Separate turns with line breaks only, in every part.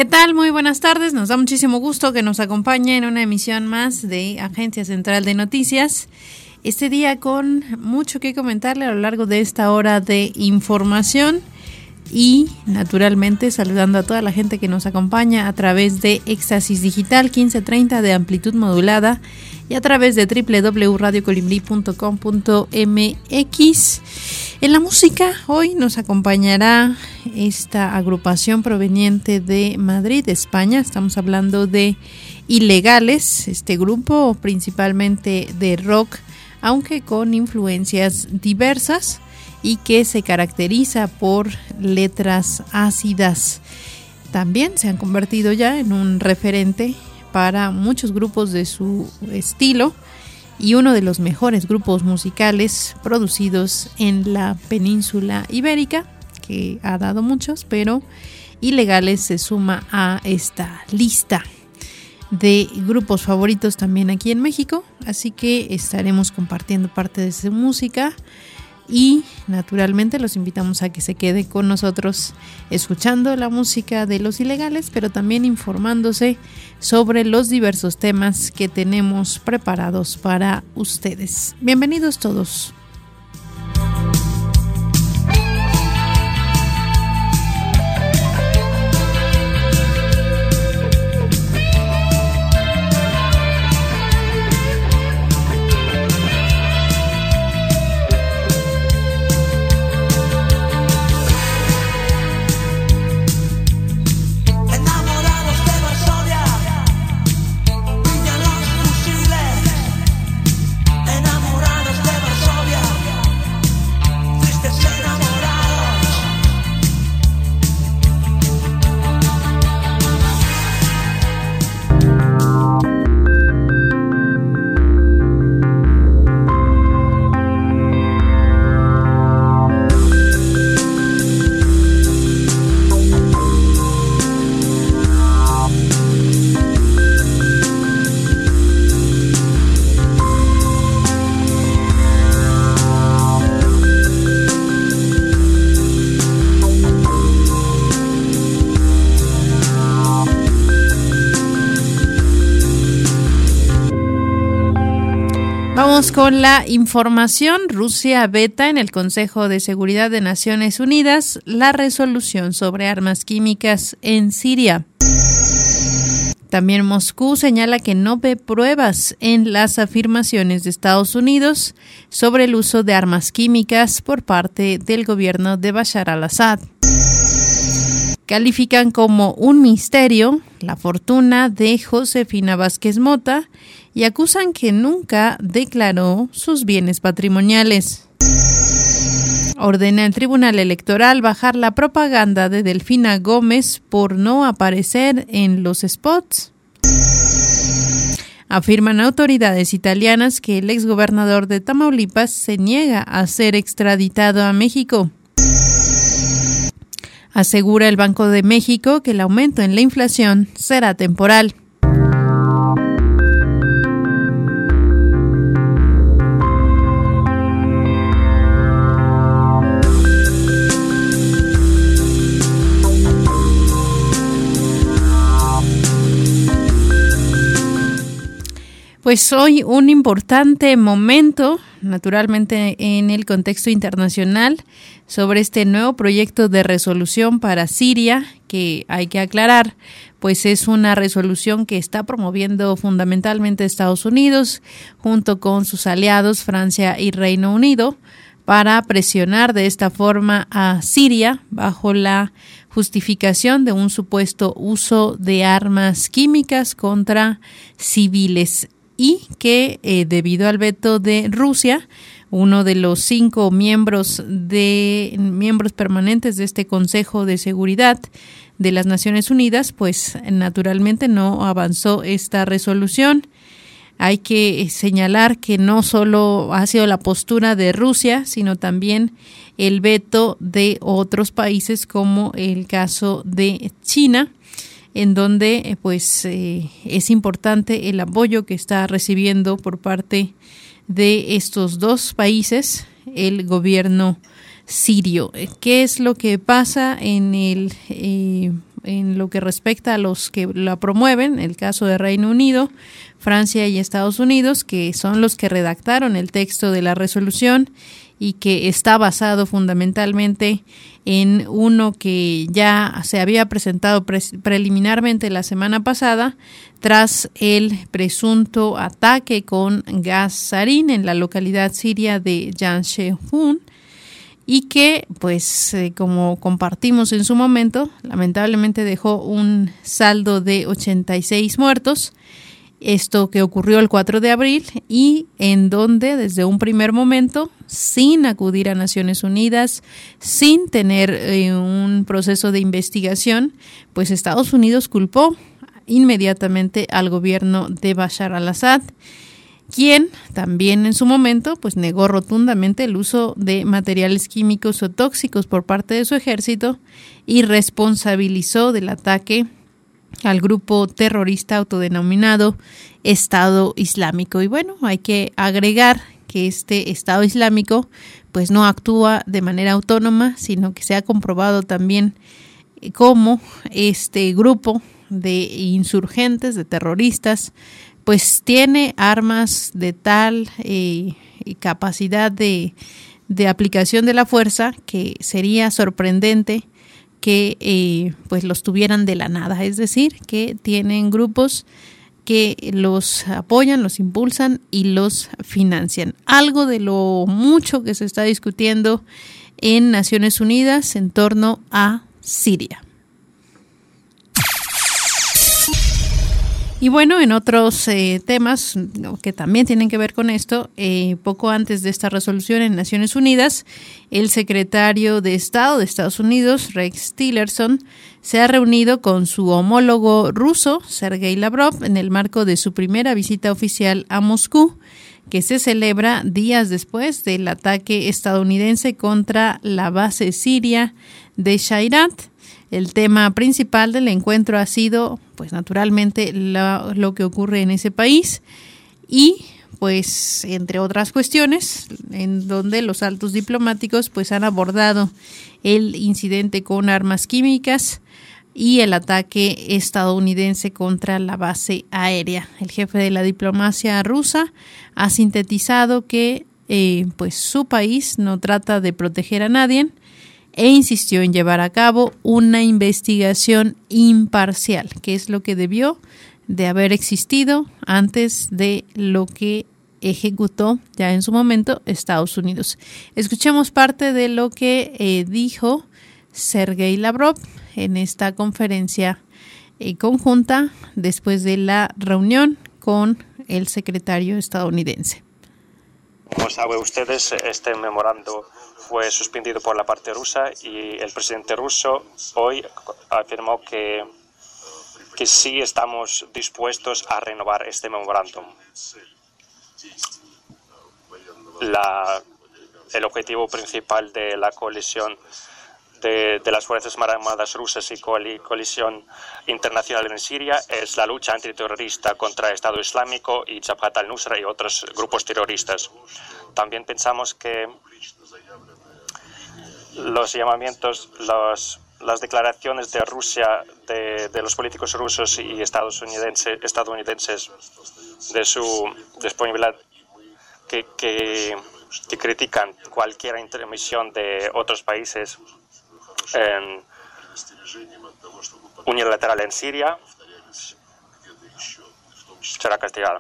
¿Qué tal? Muy buenas tardes. Nos da muchísimo gusto que nos acompañe en una emisión más de Agencia Central de Noticias. Este día con mucho que comentarle a lo largo de esta hora de información y naturalmente saludando a toda la gente que nos acompaña a través de Éxtasis Digital 1530 de amplitud modulada y a través de www.radiocolibri.com.mx. En la música hoy nos acompañará esta agrupación proveniente de Madrid, España. Estamos hablando de Ilegales, este grupo principalmente de rock, aunque con influencias diversas y que se caracteriza por letras ácidas. También se han convertido ya en un referente para muchos grupos de su estilo y uno de los mejores grupos musicales producidos en la península ibérica, que ha dado muchos, pero Ilegales se suma a esta lista de grupos favoritos también aquí en México, así que estaremos compartiendo parte de su música y naturalmente los invitamos a que se quede con nosotros escuchando la música de los Ilegales, pero también informándose sobre los diversos temas que tenemos preparados para ustedes. Bienvenidos todos. Con la información, Rusia veta en el Consejo de Seguridad de Naciones Unidas la resolución sobre armas químicas en Siria. También Moscú señala que no ve pruebas en las afirmaciones de Estados Unidos sobre el uso de armas químicas por parte del gobierno de Bashar al-Assad. Califican como un misterio la fortuna de Josefina Vázquez Mota y acusan que nunca declaró sus bienes patrimoniales. Ordena el Tribunal Electoral bajar la propaganda de Delfina Gómez por no aparecer en los spots. Afirman autoridades italianas que el exgobernador de Tamaulipas se niega a ser extraditado a México. Asegura el Banco de México que el aumento en la inflación será temporal. Pues hoy un importante momento, naturalmente en el contexto internacional, sobre este nuevo proyecto de resolución para Siria, que hay que aclarar, pues es una resolución que está promoviendo fundamentalmente Estados Unidos, junto con sus aliados Francia y Reino Unido, para presionar de esta forma a Siria bajo la justificación de un supuesto uso de armas químicas contra civiles. Y que debido al veto de Rusia, uno de los 5 miembros permanentes de este Consejo de Seguridad de las Naciones Unidas, pues naturalmente no avanzó esta resolución. Hay que señalar que no solo ha sido la postura de Rusia, sino también el veto de otros países como el caso de China, en donde es importante el apoyo que está recibiendo por parte de estos dos países el gobierno sirio. ¿Qué es lo que pasa en el en lo que respecta a los que la promueven, el caso de Reino Unido, Francia y Estados Unidos, que son los que redactaron el texto de la resolución y que está basado fundamentalmente en uno que ya se había presentado preliminarmente la semana pasada tras el presunto ataque con gas sarín en la localidad siria de Janshehun, y que, pues, como compartimos en su momento, lamentablemente dejó un saldo de 86 muertos. Esto que ocurrió el 4 de abril y en donde desde un primer momento, sin acudir a Naciones Unidas, sin tener un proceso de investigación, pues Estados Unidos culpó inmediatamente al gobierno de Bashar al-Assad, quien también en su momento pues negó rotundamente el uso de materiales químicos o tóxicos por parte de su ejército y responsabilizó del ataque al grupo terrorista autodenominado Estado Islámico. Y bueno, hay que agregar que este Estado Islámico pues no actúa de manera autónoma, sino que se ha comprobado también cómo este grupo de insurgentes, de terroristas, pues tiene armas de tal capacidad de aplicación de la fuerza que sería sorprendente que pues los tuvieran de la nada, es decir, que tienen grupos que los apoyan, los impulsan y los financian. Algo de lo mucho que se está discutiendo en Naciones Unidas en torno a Siria. Y bueno, en otros temas que también tienen que ver con esto, poco antes de esta resolución en Naciones Unidas, el secretario de Estado de Estados Unidos, Rex Tillerson, se ha reunido con su homólogo ruso, Sergei Lavrov, en el marco de su primera visita oficial a Moscú, que se celebra días después del ataque estadounidense contra la base siria de Shayrat. El tema principal del encuentro ha sido, pues naturalmente, lo que ocurre en ese país y, pues, entre otras cuestiones, en donde los altos diplomáticos, pues, han abordado el incidente con armas químicas y el ataque estadounidense contra la base aérea. El jefe de la diplomacia rusa ha sintetizado que, pues, su país no trata de proteger a nadie, e insistió en llevar a cabo una investigación imparcial, que es lo que debió de haber existido antes de lo que ejecutó ya en su momento Estados Unidos. Escuchemos parte de lo que dijo Sergei Lavrov en esta conferencia conjunta después de la reunión con el secretario estadounidense.
Como saben ustedes, este memorando fue suspendido por la parte rusa y el presidente ruso hoy afirmó que sí estamos dispuestos a renovar este memorándum. El objetivo principal de la coalición de las Fuerzas Armadas rusas y coalición internacional en Siria es la lucha antiterrorista contra el Estado Islámico y Jabhat al-Nusra y otros grupos terroristas. También pensamos que los llamamientos, las declaraciones de Rusia, de los políticos rusos y estadounidenses de su disponibilidad que critican cualquier intermisión de otros países unilateral en Siria será castigado.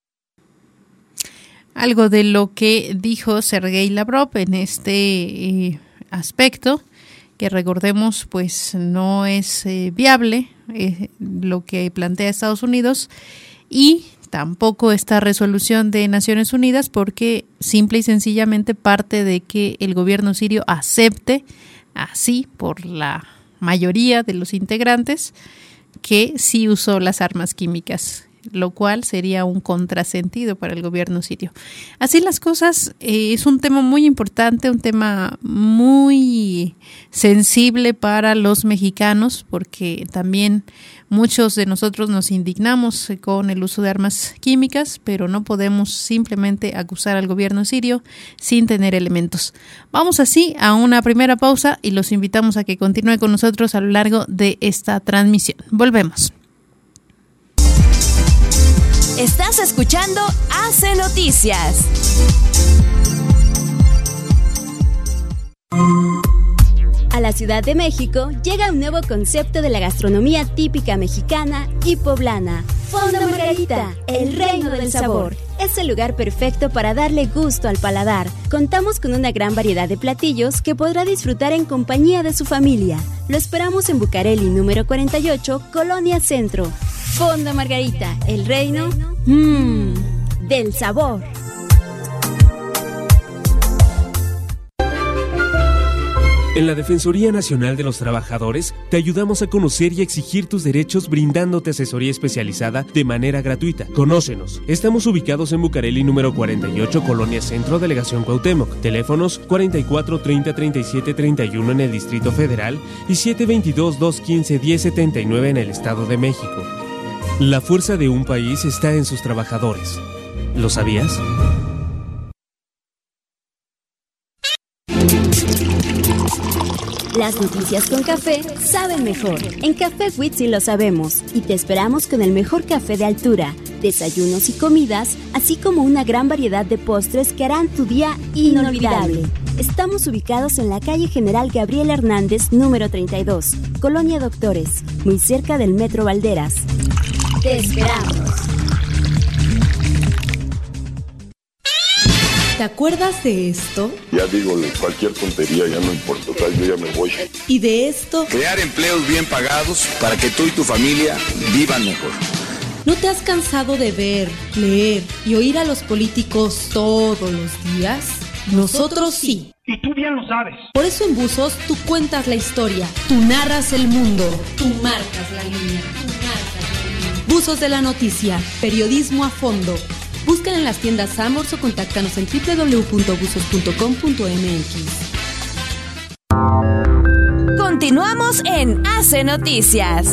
Algo de lo que dijo Sergei Lavrov en este aspecto, que recordemos pues no es viable lo que plantea Estados Unidos y tampoco esta resolución de Naciones Unidas, porque simple y sencillamente parte de que el gobierno sirio acepte así por la mayoría de los integrantes que sí usó las armas químicas. lo cual sería un contrasentido para el gobierno sirio. Así las cosas, es un tema muy importante, un tema muy sensible para los mexicanos, porque también muchos de nosotros nos indignamos con el uso de armas químicas, pero no podemos simplemente acusar al gobierno sirio sin tener elementos. Vamos así a una primera pausa y los invitamos a que continúe con nosotros a lo largo de esta transmisión. Volvemos.
Estás escuchando AC Noticias. A la Ciudad de México llega un nuevo concepto de la gastronomía típica mexicana y poblana. Fonda Margarita, el reino del sabor. Es el lugar perfecto para darle gusto al paladar. Contamos con una gran variedad de platillos que podrá disfrutar en compañía de su familia. Lo esperamos en Bucareli número 48, Colonia Centro. Fonda Margarita, el reino del sabor.
En la Defensoría Nacional de los Trabajadores te ayudamos a conocer y exigir tus derechos brindándote asesoría especializada de manera gratuita. Conócenos. Estamos ubicados en Bucareli número 48, Colonia Centro, Delegación Cuauhtémoc. Teléfonos 44 30 37 31 en el Distrito Federal y 722 215 1079 en el Estado de México. La fuerza de un país está en sus trabajadores. ¿Lo sabías?
Las noticias con café saben mejor. En Café Witsi lo sabemos y te esperamos con el mejor café de altura, desayunos y comidas, así como una gran variedad de postres que harán tu día inolvidable. Estamos ubicados en la calle General Gabriel Hernández, número 32, Colonia Doctores, muy cerca del Metro Valderas. ¡Te esperamos!
¿Te acuerdas de esto?
Ya digo, cualquier tontería, ya no importa, yo ya me voy.
¿Y de esto?
Crear empleos bien pagados para que tú y tu familia vivan mejor.
¿No te has cansado de ver, leer y oír a los políticos todos los días? Nosotros sí.
Y tú bien lo sabes.
Por eso en Buzos tú cuentas la historia, tú narras el mundo, tú marcas la línea, Buzos de la noticia, periodismo a fondo. Buscan en las tiendas Samors o contáctanos en www.buzos.com.mx.
Continuamos en AC Noticias.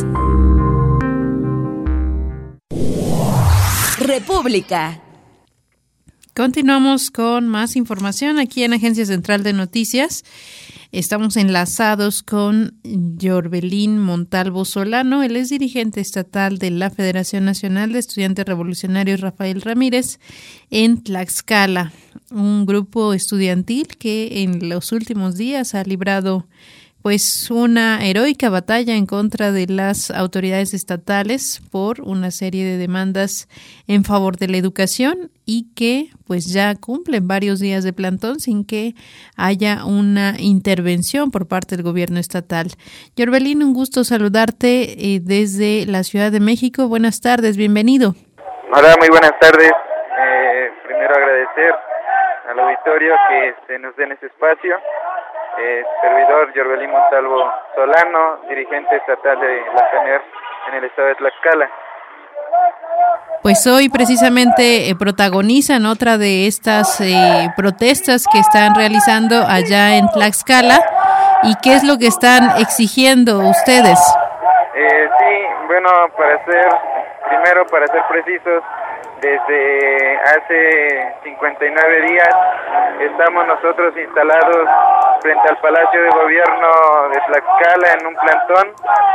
República.
Continuamos con más información aquí en Agencia Central de Noticias. Estamos enlazados con Yorbelín Montalvo Solano. Él es dirigente estatal de la Federación Nacional de Estudiantes Revolucionarios Rafael Ramírez en Tlaxcala, un grupo estudiantil que en los últimos días ha librado pues una heroica batalla en contra de las autoridades estatales por una serie de demandas en favor de la educación y que pues ya cumplen varios días de plantón sin que haya una intervención por parte del gobierno estatal. Yorbelín, un gusto saludarte desde la Ciudad de México. Buenas tardes, bienvenido.
Hola, muy buenas tardes. Primero agradecer al auditorio que se nos den ese espacio. Servidor Yorbelín Montalvo Solano, dirigente estatal de la FENER en el estado de Tlaxcala.
Pues hoy precisamente protagonizan otra de estas protestas que están realizando allá en Tlaxcala. ¿Y qué es lo que están exigiendo ustedes?
Sí, bueno, para ser precisos, desde hace 59 días estamos nosotros instalados frente al Palacio de Gobierno de Tlaxcala en un plantón,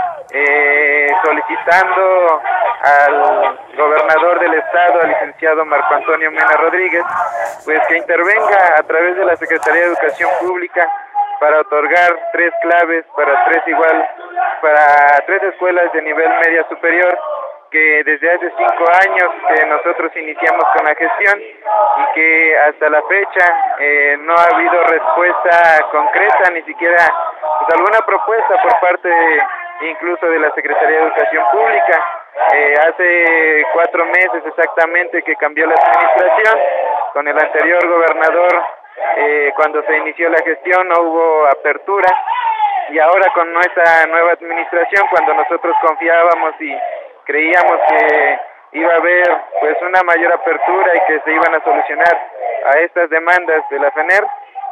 solicitando al gobernador del estado, al licenciado Marco Antonio Mena Rodríguez, pues que intervenga a través de la Secretaría de Educación Pública para otorgar 3 claves para tres escuelas de nivel media superior, que desde hace 5 años que nosotros iniciamos con la gestión y que hasta la fecha no ha habido respuesta concreta, ni siquiera pues, alguna propuesta por parte incluso de la Secretaría de Educación Pública. Hace 4 meses exactamente que cambió la administración. Con el anterior gobernador, cuando se inició la gestión no hubo apertura, y ahora con nuestra nueva administración, cuando nosotros confiábamos y creíamos que iba a haber pues una mayor apertura y que se iban a solucionar a estas demandas de la FENER,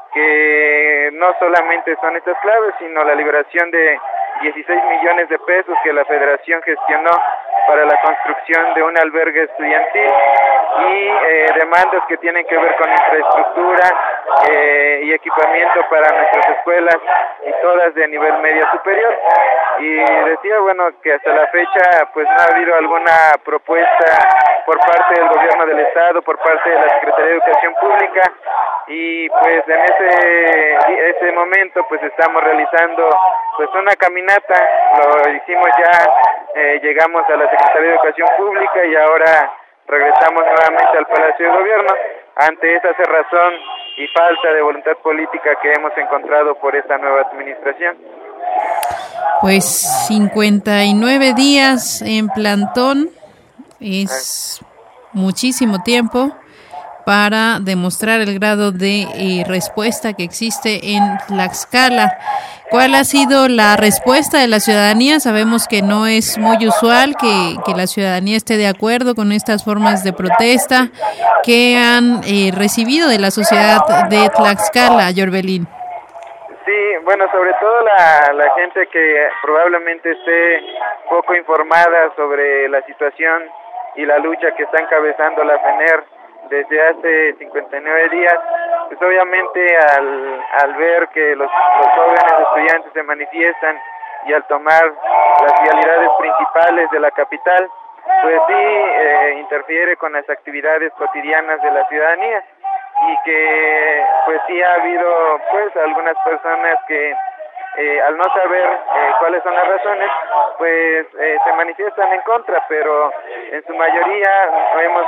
que no solamente son estas claves, sino la liberación de 16 millones de pesos que la Federación gestionó para la construcción de un albergue estudiantil y demandas que tienen que ver con infraestructura y equipamiento para nuestras escuelas y todas de nivel medio superior. Y decía, bueno, que hasta la fecha pues no ha habido alguna propuesta por parte del gobierno del estado, por parte de la Secretaría de Educación Pública, y pues en ese momento pues estamos realizando pues una caminata, lo hicimos ya, llegamos a la Secretaría de Educación Pública y ahora regresamos nuevamente al Palacio de Gobierno ante esa cerrazón y falta de voluntad política que hemos encontrado por esta nueva administración.
Pues 59 días en plantón es muchísimo tiempo para demostrar el grado de respuesta que existe en Tlaxcala. ¿Cuál ha sido la respuesta de la ciudadanía? Sabemos que no es muy usual que la ciudadanía esté de acuerdo con estas formas de protesta. ¿Qué han recibido de la sociedad de Tlaxcala, Yorbelín?
Sí, bueno, sobre todo la gente que probablemente esté poco informada sobre la situación y la lucha que está encabezando la FENER desde hace 59 días, pues obviamente al ver que los jóvenes estudiantes se manifiestan y al tomar las vialidades principales de la capital, pues sí interfiere con las actividades cotidianas de la ciudadanía, y que pues sí ha habido pues algunas personas que al no saber cuáles son las razones, pues se manifiestan en contra, pero en su mayoría hemos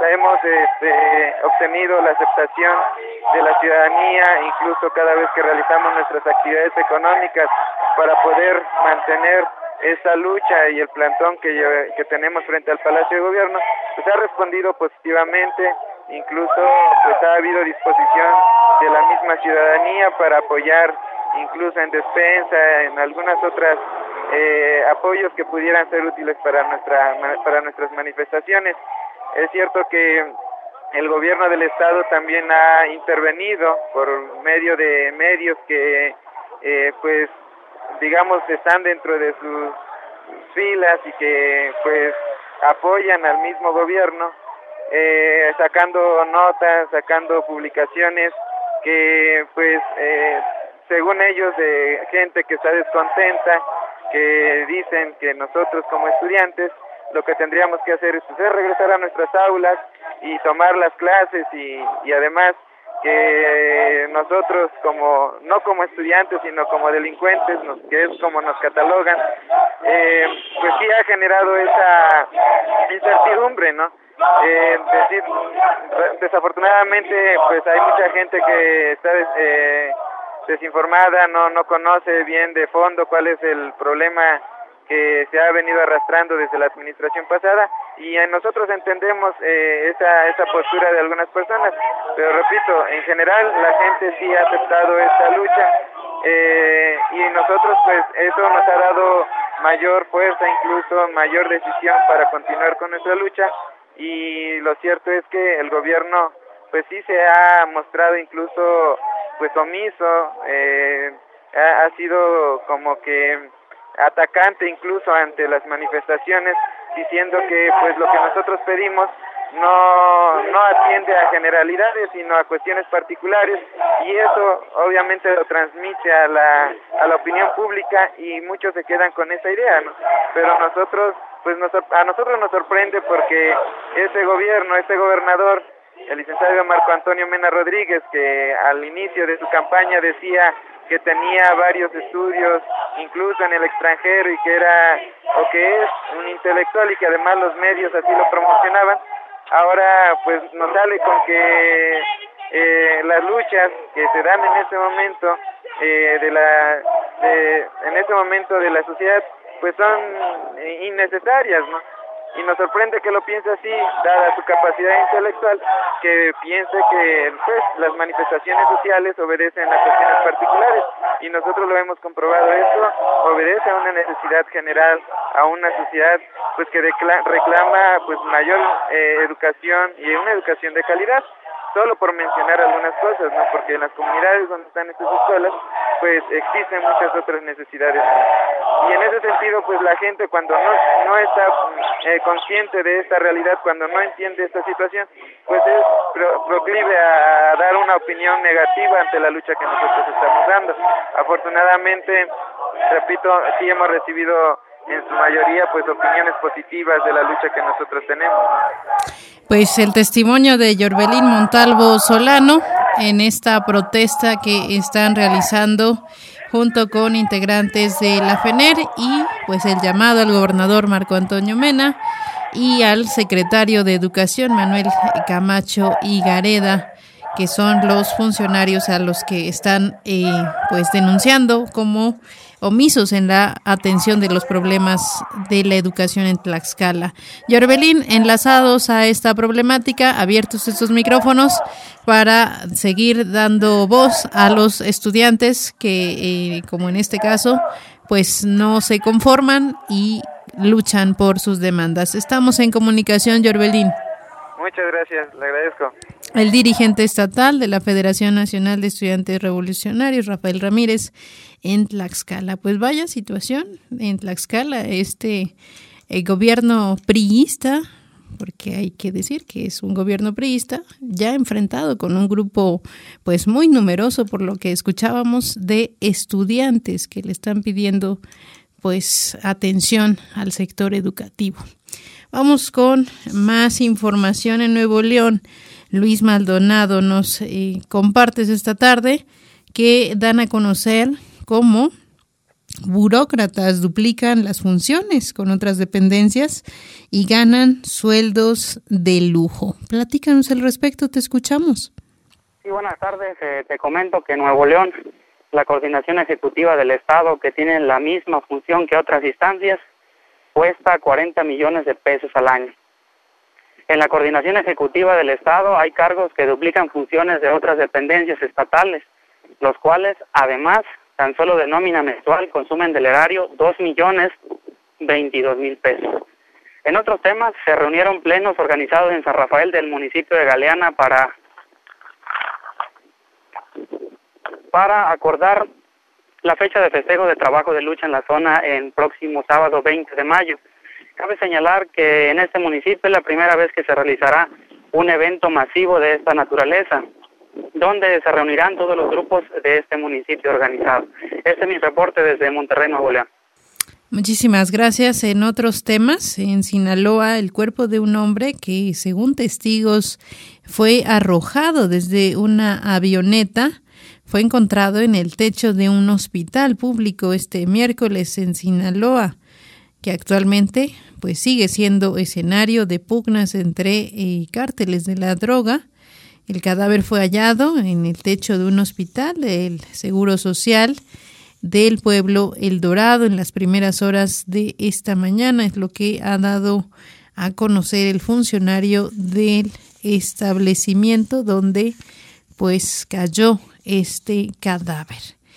obtenido la aceptación de la ciudadanía, incluso cada vez que realizamos nuestras actividades económicas para poder mantener esta lucha y el plantón que tenemos frente al Palacio de Gobierno, pues ha respondido positivamente. Incluso pues ha habido disposición de la misma ciudadanía para apoyar incluso en despensa, en algunas otras apoyos que pudieran ser útiles para nuestras manifestaciones. Es cierto que el gobierno del estado también ha intervenido por medio de medios que pues digamos están dentro de sus filas y que pues apoyan al mismo gobierno, sacando notas, sacando publicaciones que pues según ellos gente que está descontenta, que dicen que nosotros como estudiantes lo que tendríamos que hacer es regresar a nuestras aulas y tomar las clases y además que nosotros como no como estudiantes sino como delincuentes, que es como nos catalogan, pues sí ha generado esa incertidumbre, ¿no? Decir, desafortunadamente pues hay mucha gente que está desinformada, no conoce bien de fondo cuál es el problema que se ha venido arrastrando desde la administración pasada, y nosotros entendemos esa postura de algunas personas, pero repito, en general la gente sí ha aceptado esta lucha, y nosotros pues eso nos ha dado mayor fuerza, incluso mayor decisión para continuar con nuestra lucha. Y lo cierto es que el gobierno pues sí se ha mostrado incluso pues omiso, ha sido como que atacante incluso ante las manifestaciones, diciendo que pues lo que nosotros pedimos no atiende a generalidades sino a cuestiones particulares, y eso obviamente lo transmite a la opinión pública y muchos se quedan con esa idea, ¿no? Pero nosotros pues a nosotros nos sorprende porque ese gobernador, el licenciado Marco Antonio Mena Rodríguez, que al inicio de su campaña decía que tenía varios estudios, incluso en el extranjero, y que era o que es un intelectual y que además los medios así lo promocionaban, ahora pues nos sale con que las luchas que se dan en ese momento en ese momento de la sociedad pues son innecesarias, ¿no? y nos sorprende que lo piense así, dada su capacidad intelectual, que piense que pues las manifestaciones sociales obedecen a cuestiones particulares, y nosotros lo hemos comprobado. Esto obedece a una necesidad general, a una sociedad pues que reclama pues mayor educación, y una educación de calidad, solo por mencionar algunas cosas, ¿no? Porque en las comunidades donde están estas escuelas pues existen muchas otras necesidades más. Y en ese sentido pues la gente, cuando no está consciente de esta realidad, cuando no entiende esta situación, pues es proclive a dar una opinión negativa ante la lucha que nosotros estamos dando. Afortunadamente, repito, sí hemos recibido en su mayoría pues opiniones positivas de la lucha que nosotros tenemos.
Pues el testimonio de Yorbelín Montalvo Solano en esta protesta que están realizando junto con integrantes de la FENER, y pues el llamado al gobernador Marco Antonio Mena y al secretario de Educación Manuel Camacho Higareda, que son los funcionarios a los que están pues denunciando como omisos en la atención de los problemas de la educación en Tlaxcala. Yorbelín, enlazados a esta problemática, abiertos estos micrófonos para seguir dando voz a los estudiantes que, como en este caso, pues no se conforman y luchan por sus demandas. Estamos en comunicación, Yorbelín.
Muchas gracias, le agradezco.
El dirigente estatal de la Federación Nacional de Estudiantes Revolucionarios, Rafael Ramírez, en Tlaxcala. Pues vaya situación en Tlaxcala, gobierno priista, porque hay que decir que es un gobierno priista, ya enfrentado con un grupo pues muy numeroso, por lo que escuchábamos, de estudiantes que le están pidiendo pues atención al sector educativo. Vamos con más información en Nuevo León. Luis Maldonado nos compartes esta tarde que dan a conocer cómo burócratas duplican las funciones con otras dependencias y ganan sueldos de lujo. Platícanos al respecto, te escuchamos.
Sí, buenas tardes. Te comento que en Nuevo León, la coordinación ejecutiva del Estado, que tiene la misma función que otras instancias, cuesta 40 millones de pesos al año. En la coordinación ejecutiva del Estado hay cargos que duplican funciones de otras dependencias estatales, los cuales, además, tan solo de nómina mensual, consumen del erario 2.022.000 pesos. En otros temas, se reunieron plenos organizados en San Rafael del municipio de Galeana para acordar la fecha de festejo de trabajo de lucha en la zona en próximo sábado 20 de mayo. Cabe señalar que en este municipio es la primera vez que se realizará un evento masivo de esta naturaleza, donde se reunirán todos los grupos de este municipio organizado. Este es mi reporte desde Monterrey, Nuevo León.
Muchísimas gracias. En otros temas, en Sinaloa, el cuerpo de un hombre que, según testigos, fue arrojado desde una avioneta fue encontrado en el techo de un hospital público este miércoles en Sinaloa, que actualmente pues sigue siendo escenario de pugnas entre cárteles de la droga. El cadáver fue hallado en el techo de un hospital del Seguro Social del pueblo El Dorado en las primeras horas de esta mañana, es lo que ha dado a conocer el funcionario del establecimiento donde pues cayó este cadáver.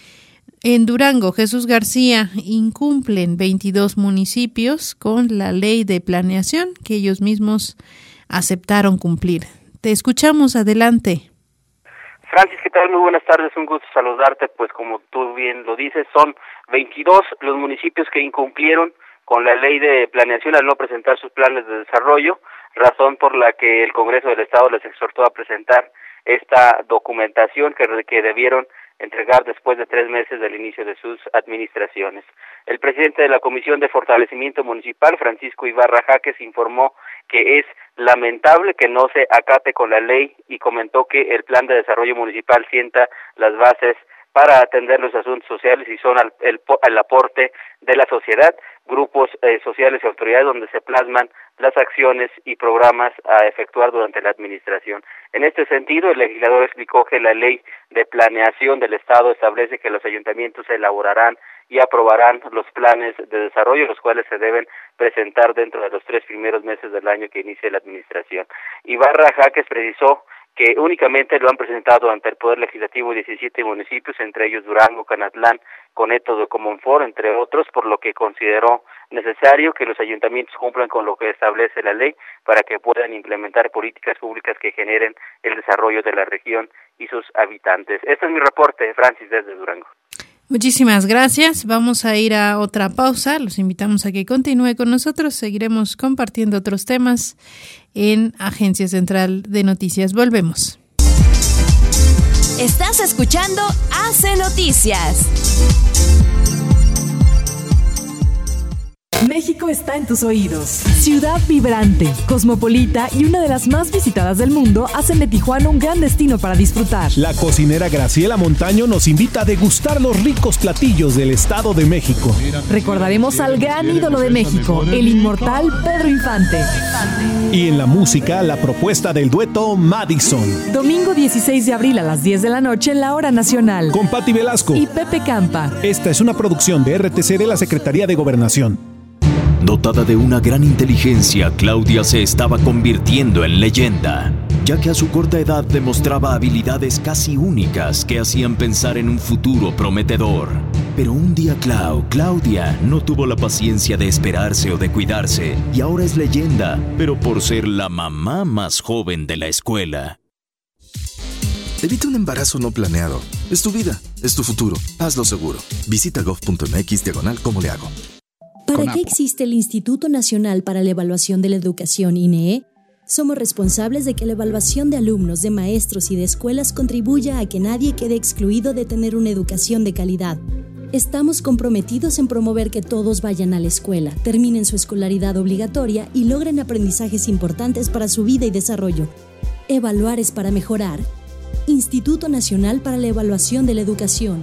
En Durango, Jesús García, incumplen 22 municipios con la ley de planeación que ellos mismos aceptaron cumplir. Te escuchamos, adelante.
Francis, ¿qué tal? Muy buenas tardes, un gusto saludarte. Pues como tú bien lo dices, son 22 los municipios que incumplieron con la ley de planeación al no presentar sus planes de desarrollo, razón por la que el Congreso del Estado les exhortó a presentar esta documentación que debieron entregar después de 3 meses del inicio de sus administraciones. El presidente de la Comisión de Fortalecimiento Municipal, Francisco Ibarra Jaques, informó que es lamentable que no se acate con la ley y comentó que el Plan de Desarrollo Municipal sienta las bases para atender los asuntos sociales y son el aporte de la sociedad, grupos sociales y autoridades donde se plasman las acciones y programas a efectuar durante la administración. En este sentido, el legislador explicó que la ley de planeación del Estado establece que los ayuntamientos elaborarán y aprobarán los planes de desarrollo, los cuales se deben presentar dentro de los 3 primeros meses del año que inicie la administración. Ibarra Jaques precisó que únicamente lo han presentado ante el Poder Legislativo 17 municipios, entre ellos Durango, Canatlán, Conétodo, Comonfort, entre otros, por lo que consideró necesario que los ayuntamientos cumplan con lo que establece la ley para que puedan implementar políticas públicas que generen el desarrollo de la región y sus habitantes. Este es mi reporte, Francis, desde Durango.
Muchísimas gracias. Vamos a ir a otra pausa. Los invitamos a que continúe con nosotros. Seguiremos compartiendo otros temas en Agencia Central de Noticias. Volvemos.
Estás escuchando AC Noticias.
México está en tus oídos. Ciudad vibrante, cosmopolita y una de las más visitadas del mundo hacen de Tijuana un gran destino para disfrutar.
La cocinera Graciela Montaño nos invita a degustar los ricos platillos del Estado de México.
Recordaremos al gran ídolo de México, el inmortal Pedro Infante.
Y en la música, la propuesta del dueto Madison.
Domingo 16 de abril a las 10 de la noche en la Hora Nacional.
Con Pati Velasco
y Pepe Campa.
Esta es una producción de RTC de la Secretaría de Gobernación.
Dotada de una gran inteligencia, Claudia se estaba convirtiendo en leyenda, ya que a su corta edad demostraba habilidades casi únicas que hacían pensar en un futuro prometedor. Pero un día Claudia, no tuvo la paciencia de esperarse o de cuidarse, y ahora es leyenda, pero por ser la mamá más joven de la escuela.
Evita un embarazo no planeado. Es tu vida, es tu futuro. Hazlo seguro. Visita gov.mx/¿Cómo le hago?
¿Para qué existe el Instituto Nacional para la Evaluación de la Educación, INEE? Somos responsables de que la evaluación de alumnos, de maestros y de escuelas contribuya a que nadie quede excluido de tener una educación de calidad. Estamos comprometidos en promover que todos vayan a la escuela, terminen su escolaridad obligatoria y logren aprendizajes importantes para su vida y desarrollo. Evaluar es para mejorar. Instituto Nacional para la Evaluación de la Educación.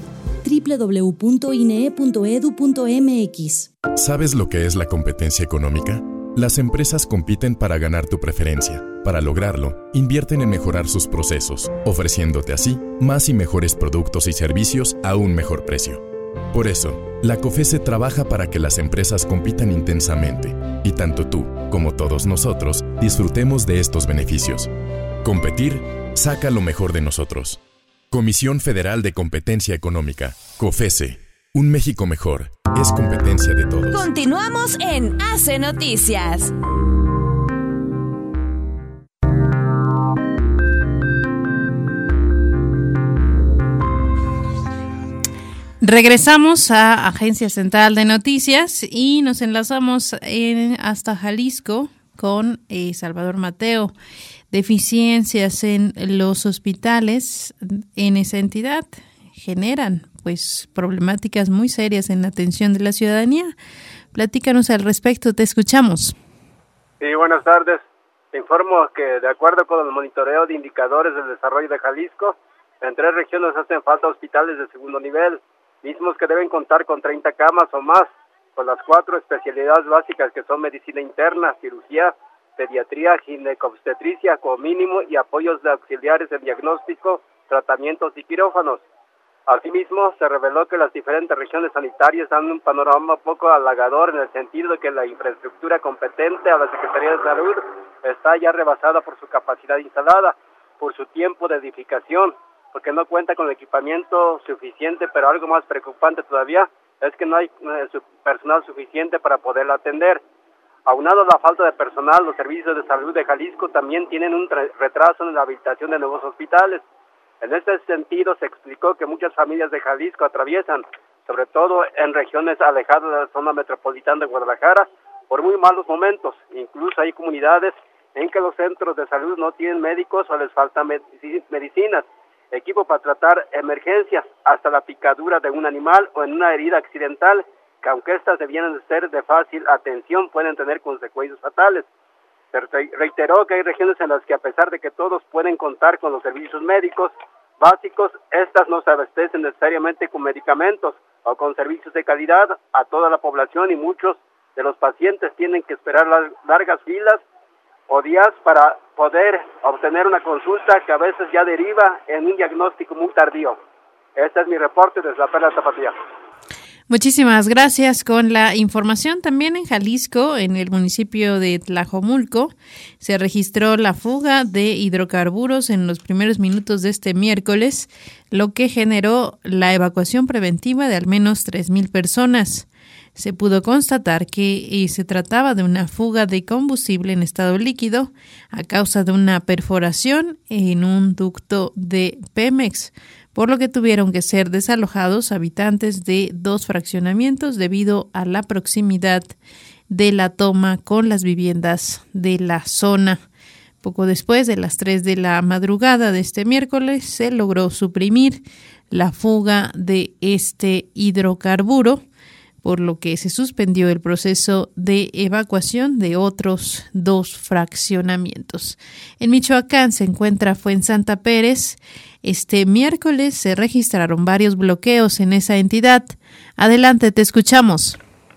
www.inee.edu.mx.
¿Sabes lo que es la competencia económica? Las empresas compiten para ganar tu preferencia. Para lograrlo, invierten en mejorar sus procesos, ofreciéndote así más y mejores productos y servicios a un mejor precio. Por eso, la COFESE trabaja para que las empresas compitan intensamente y tanto tú como todos nosotros disfrutemos de estos beneficios. Competir saca lo mejor de nosotros. Comisión Federal de Competencia Económica, COFESE. Un México mejor es competencia de todos.
Continuamos en AC Noticias.
Regresamos a Agencia Central de Noticias y nos enlazamos hasta Jalisco con Salvador Mateo. Deficiencias en los hospitales en esa entidad generan pues problemáticas muy serias en la atención de la ciudadanía. Platícanos al respecto, te escuchamos.
Sí, buenas tardes. Te informo que de acuerdo con el monitoreo de indicadores del desarrollo de Jalisco, en 3 regiones hacen falta hospitales de segundo nivel, mismos que deben contar con 30 camas o más, con las 4 especialidades básicas que son medicina interna, cirugía, pediatría, ginecobstetricia como mínimo y apoyos de auxiliares en diagnóstico, tratamientos y quirófanos. Asimismo, se reveló que las diferentes regiones sanitarias dan un panorama poco halagador en el sentido de que la infraestructura competente a la Secretaría de Salud está ya rebasada por su capacidad instalada, por su tiempo de edificación, porque no cuenta con el equipamiento suficiente, pero algo más preocupante todavía es que no hay personal suficiente para poderla atender. Aunado a la falta de personal, los servicios de salud de Jalisco también tienen un retraso en la habilitación de nuevos hospitales. En este sentido, se explicó que muchas familias de Jalisco atraviesan, sobre todo en regiones alejadas de la zona metropolitana de Guadalajara, por muy malos momentos. Incluso hay comunidades en que los centros de salud no tienen médicos o les faltan medicinas, equipo para tratar emergencias, hasta la picadura de un animal o en una herida accidental, que aunque estas debieran de ser de fácil atención, pueden tener consecuencias fatales. Se reiteró que hay regiones en las que, a pesar de que todos pueden contar con los servicios médicos básicos, estas no se abastecen necesariamente con medicamentos o con servicios de calidad a toda la población, y muchos de los pacientes tienen que esperar largas filas o días para poder obtener una consulta que a veces ya deriva en un diagnóstico muy tardío. Este es mi reporte desde la Perla Tapatía.
Muchísimas gracias con la información. También en Jalisco, en el municipio de Tlajomulco, se registró la fuga de hidrocarburos en los primeros minutos de este miércoles, lo que generó la evacuación preventiva de al menos 3,000 personas. Se pudo constatar que se trataba de una fuga de combustible en estado líquido a causa de una perforación en un ducto de Pemex, por lo que tuvieron que ser desalojados habitantes de 2 fraccionamientos debido a la proximidad de la toma con las viviendas de la zona. Poco después de las 3 de la madrugada de este miércoles se logró suprimir la fuga de este hidrocarburo, por lo que se suspendió el proceso de evacuación de otros 2 fraccionamientos. En Michoacán se encuentra Fuensanta Pérez. Este miércoles se registraron varios bloqueos en esa entidad. Adelante, te escuchamos.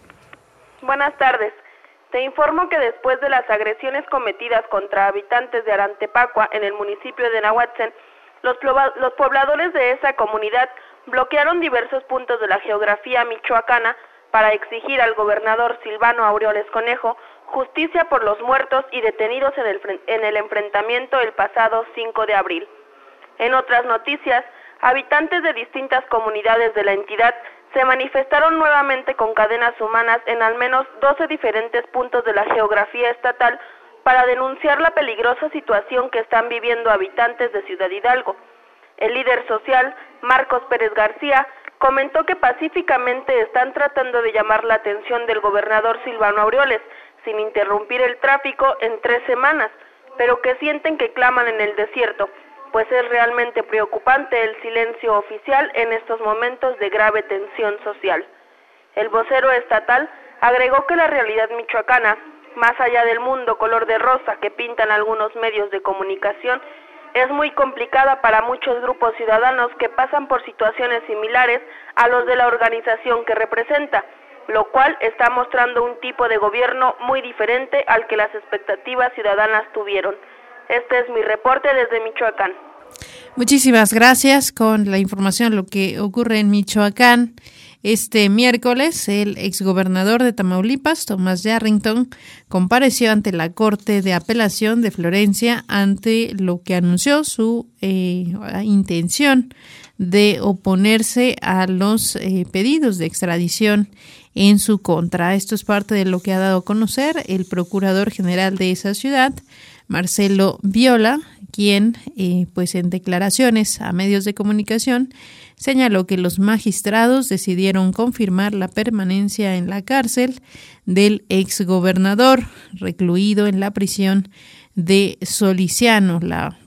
Buenas tardes. Te informo que después de las agresiones cometidas contra habitantes de Arantepacua en el municipio de Nahuatzen, los pobladores de esa comunidad bloquearon diversos puntos de la geografía michoacana para exigir al gobernador Silvano Aureoles Conejo justicia por los muertos y detenidos en el enfrentamiento el pasado 5 de abril. En otras noticias, habitantes de distintas comunidades de la entidad se manifestaron nuevamente con cadenas humanas en al menos 12 diferentes puntos de la geografía estatal para denunciar la peligrosa situación que están viviendo habitantes de Ciudad Hidalgo. El líder social, Marcos Pérez García, comentó que pacíficamente están tratando de llamar la atención del gobernador Silvano Aureoles, sin interrumpir el tráfico en 3 semanas, pero que sienten que claman en el desierto, pues es realmente preocupante el silencio oficial en estos momentos de grave tensión social. El vocero estatal agregó que la realidad michoacana, más allá del mundo color de rosa que pintan algunos medios de comunicación, es muy complicada para muchos grupos ciudadanos que pasan por situaciones similares a los de la organización que representa, lo cual está mostrando un tipo de gobierno muy diferente al que las expectativas ciudadanas tuvieron. Este es mi reporte desde Michoacán.
Muchísimas gracias con la información, lo que ocurre en Michoacán. Este miércoles, el exgobernador de Tamaulipas, Tomás Yarrington, compareció ante la Corte de Apelación de Florencia ante lo que anunció su intención de oponerse a los pedidos de extradición en su contra. Esto es parte de lo que ha dado a conocer el procurador general de esa ciudad, Marcelo Viola, quien, pues en declaraciones a medios de comunicación, señaló que los magistrados decidieron confirmar la permanencia en la cárcel del exgobernador, recluido en la prisión de Soliciano,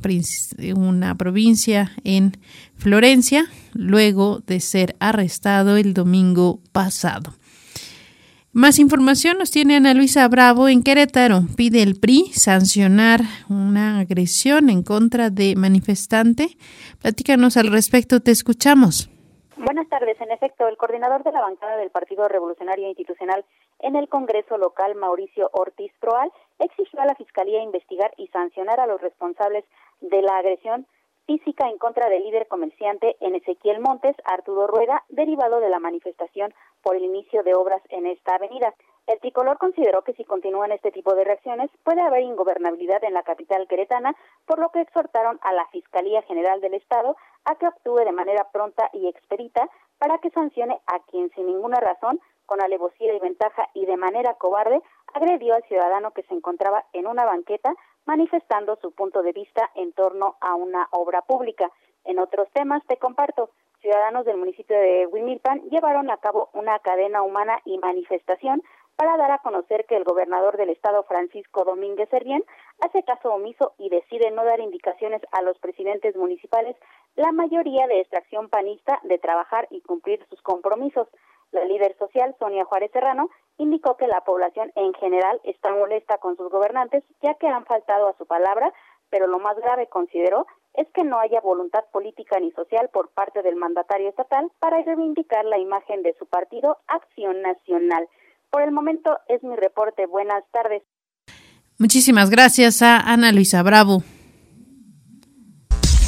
una provincia en Florencia, luego de ser arrestado el domingo pasado. Más información nos tiene Ana Luisa Bravo en Querétaro. Pide el PRI sancionar una agresión en contra de manifestante. Platícanos al respecto, te escuchamos.
Buenas tardes. En efecto, el coordinador de la bancada del Partido Revolucionario Institucional en el Congreso local, Mauricio Ortiz Proal, exigió a la Fiscalía investigar y sancionar a los responsables de la agresión física en contra del líder comerciante en Ezequiel Montes, Arturo Rueda, derivado de la manifestación por el inicio de obras en esta avenida. El tricolor consideró que si continúan este tipo de reacciones puede haber ingobernabilidad en la capital queretana, por lo que exhortaron a la Fiscalía General del Estado a que actúe de manera pronta y expedita para que sancione a quien sin ninguna razón, con alevosía y ventaja y de manera cobarde, agredió al ciudadano que se encontraba en una banqueta manifestando su punto de vista en torno a una obra pública. En otros temas te comparto, ciudadanos del municipio de Huimilpan llevaron a cabo una cadena humana y manifestación para dar a conocer que el gobernador del estado, Francisco Domínguez Servién, hace caso omiso y decide no dar indicaciones a los presidentes municipales, la mayoría de extracción panista, de trabajar y cumplir sus compromisos. La líder social, Sonia Juárez Serrano, indicó que la población en general está molesta con sus gobernantes, ya que han faltado a su palabra, pero lo más grave, consideró, es que no haya voluntad política ni social por parte del mandatario estatal para reivindicar la imagen de su partido, Acción Nacional. Por el momento es mi reporte. Buenas tardes.
Muchísimas gracias a Ana Luisa Bravo.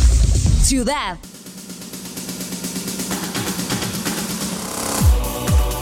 Ciudad.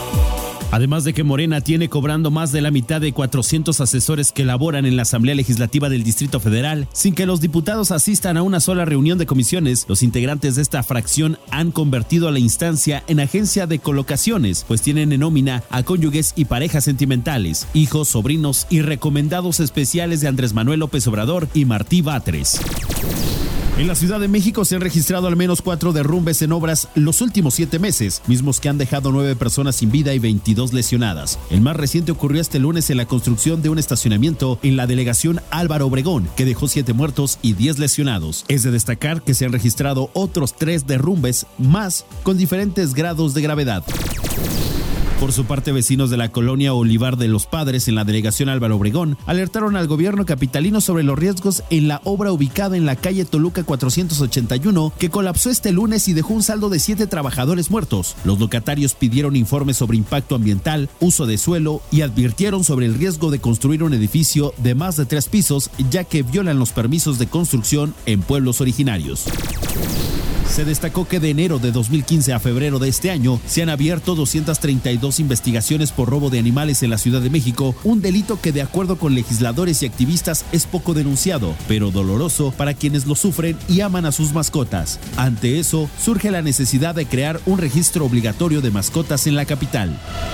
Además de que Morena tiene cobrando más de la mitad de 400 asesores que laboran en la Asamblea Legislativa del Distrito Federal, sin que los diputados asistan a una sola reunión de comisiones, los integrantes de esta fracción han convertido a la instancia en agencia de colocaciones, pues tienen en nómina a cónyuges y parejas sentimentales, hijos, sobrinos y recomendados especiales de Andrés Manuel López Obrador y Martí Batres. En la Ciudad de México se han registrado al menos 4 derrumbes en obras los últimos 7 meses, mismos que han dejado 9 personas sin vida y 22 lesionadas. El más reciente ocurrió este lunes en la construcción de un estacionamiento en la delegación Álvaro Obregón, que dejó 7 muertos y 10 lesionados. Es de destacar que se han registrado otros 3 derrumbes más con diferentes grados de gravedad. Por su parte, vecinos de la colonia Olivar de los Padres en la delegación Álvaro Obregón alertaron al gobierno capitalino sobre los riesgos en la obra ubicada en la calle Toluca 481 que colapsó este lunes y dejó un saldo de 7 trabajadores muertos. Los locatarios pidieron informes sobre impacto ambiental, uso de suelo y advirtieron sobre el riesgo de construir un edificio de más de 3 pisos, ya que violan los permisos de construcción en pueblos originarios. Se destacó que de enero de 2015 a febrero de este año se han abierto 232 investigaciones por robo de animales en la Ciudad de México, un delito que de acuerdo con legisladores y activistas es poco denunciado, pero doloroso para quienes lo sufren y aman a sus mascotas. Ante eso, surge la necesidad de crear un registro obligatorio de mascotas en la capital.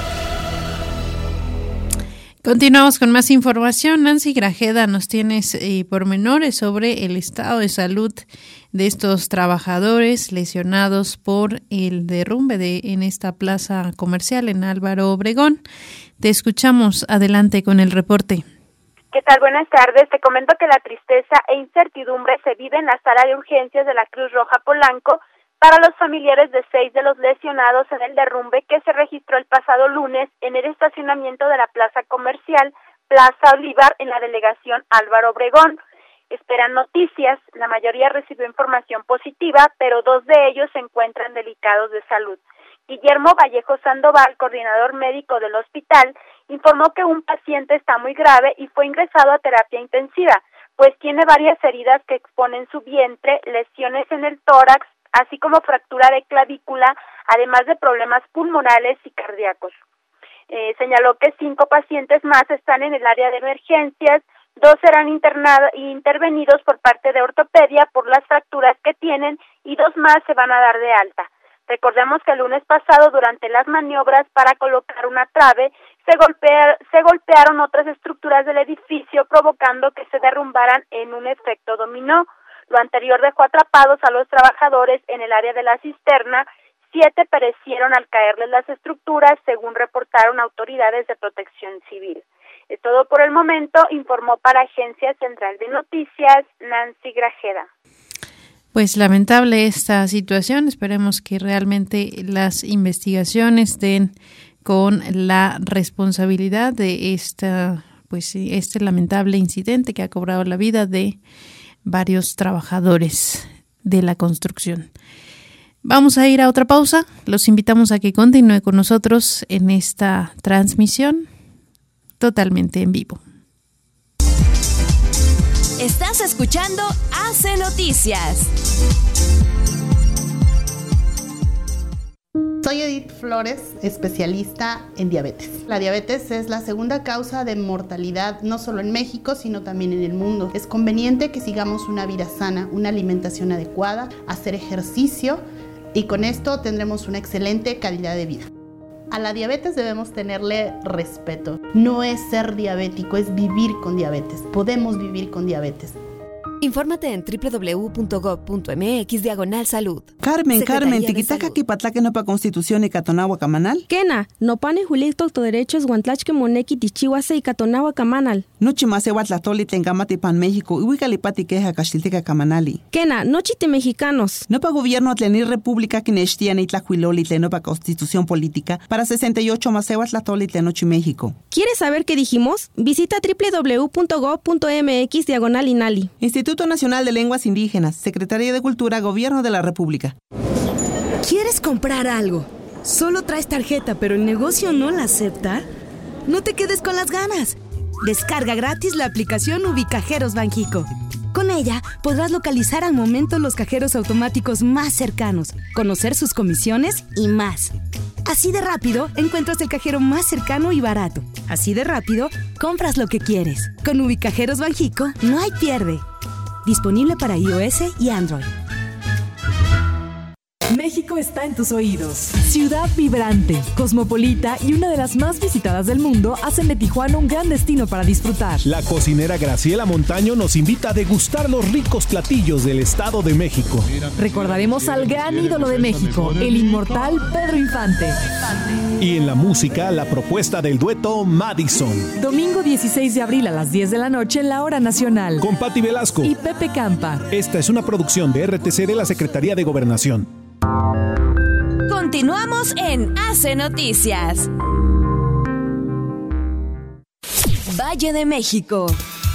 Continuamos con más información. Nancy Grajeda, nos tienes pormenores sobre el estado de salud de estos trabajadores lesionados por el derrumbe en esta plaza comercial en Álvaro Obregón. Te escuchamos. Adelante con el reporte.
¿Qué tal? Buenas tardes. Te comento que la tristeza e incertidumbre se vive en la sala de urgencias de la Cruz Roja Polanco para los familiares de 6 de los lesionados en el derrumbe que se registró el pasado lunes en el estacionamiento de la plaza comercial Plaza Olivar en la delegación Álvaro Obregón. Esperan noticias, la mayoría recibió información positiva, pero 2 de ellos se encuentran delicados de salud. Guillermo Vallejo Sandoval, coordinador médico del hospital, informó que un paciente está muy grave y fue ingresado a terapia intensiva, pues tiene varias heridas que exponen su vientre, lesiones en el tórax, así como fractura de clavícula, además de problemas pulmonares y cardíacos. Señaló que 5 pacientes más están en el área de emergencias, 2 serán intervenidos por parte de ortopedia por las fracturas que tienen y 2 más se van a dar de alta. Recordemos que el lunes pasado, durante las maniobras para colocar una trave, se golpearon otras estructuras del edificio, provocando que se derrumbaran en un efecto dominó. Lo anterior dejó atrapados a los trabajadores en el área de la cisterna. 7 perecieron al caerles las estructuras, según reportaron autoridades de Protección Civil. Es todo por el momento, informó para Agencia Central de Noticias, Nancy Grajeda.
Pues lamentable esta situación, esperemos que realmente las investigaciones den con la responsabilidad de este lamentable incidente que ha cobrado la vida de varios trabajadores de la construcción. Vamos a ir a otra pausa. Los invitamos a que continúe con nosotros en esta transmisión totalmente en vivo.
Estás escuchando AC Noticias.
Soy Edith Flores, especialista en diabetes. La diabetes es la segunda causa de mortalidad no solo en México, sino también en el mundo. Es conveniente que sigamos una vida sana, una alimentación adecuada, hacer ejercicio y con esto tendremos una excelente calidad de vida. A la diabetes debemos tenerle respeto. No es ser diabético, es vivir con diabetes. Podemos vivir con diabetes.
Infórmate en www.gov.mx/salud.
Carmen, tiquitaca kipatlaque nopa constitución y catonagua camanal.
Kena, nopane julicto derechos guantlachque monequi tichihuase y catonagua camanal.
Nochi mase huatlatoli tengamati pan México y huicalipati queja castilteca camanali.
Kena, nochite mexicanos.
Nopa gobierno tlenir república quinextia ni tlacuiloli tlenopa constitución política para 68 mase huatlatoli tlenochi México.
¿Quieres saber qué dijimos? Visita www.gov.mx/inali.
Instituto Nacional de Lenguas Indígenas, Secretaría de Cultura, Gobierno de la República.
¿Quieres comprar algo? ¿Solo traes tarjeta pero el negocio no la acepta? No te quedes con las ganas. Descarga gratis la aplicación Ubicajeros Banxico. Con ella podrás localizar al momento los cajeros automáticos más cercanos, conocer sus comisiones y más.
Así de rápido, encuentras el cajero más cercano y barato. Así de rápido, compras lo que quieres. Con Ubicajeros Banjico, no hay pierde. Disponible para iOS y Android.
México está en tus oídos. Ciudad vibrante, cosmopolita y una de las más visitadas del mundo hacen de Tijuana un gran destino para disfrutar.
La cocinera Graciela Montaño nos invita a degustar los ricos platillos del Estado de México.
Recordaremos al gran ídolo de México, el inmortal Pedro Infante.
Y en la música, la propuesta del dueto Madison.
Domingo 16 de abril a las 10 de la noche en la Hora Nacional.
Con Patti Velasco
y Pepe Campa.
Esta es una producción de RTC de la Secretaría de Gobernación.
Continuamos en Hace Noticias. Valle de México.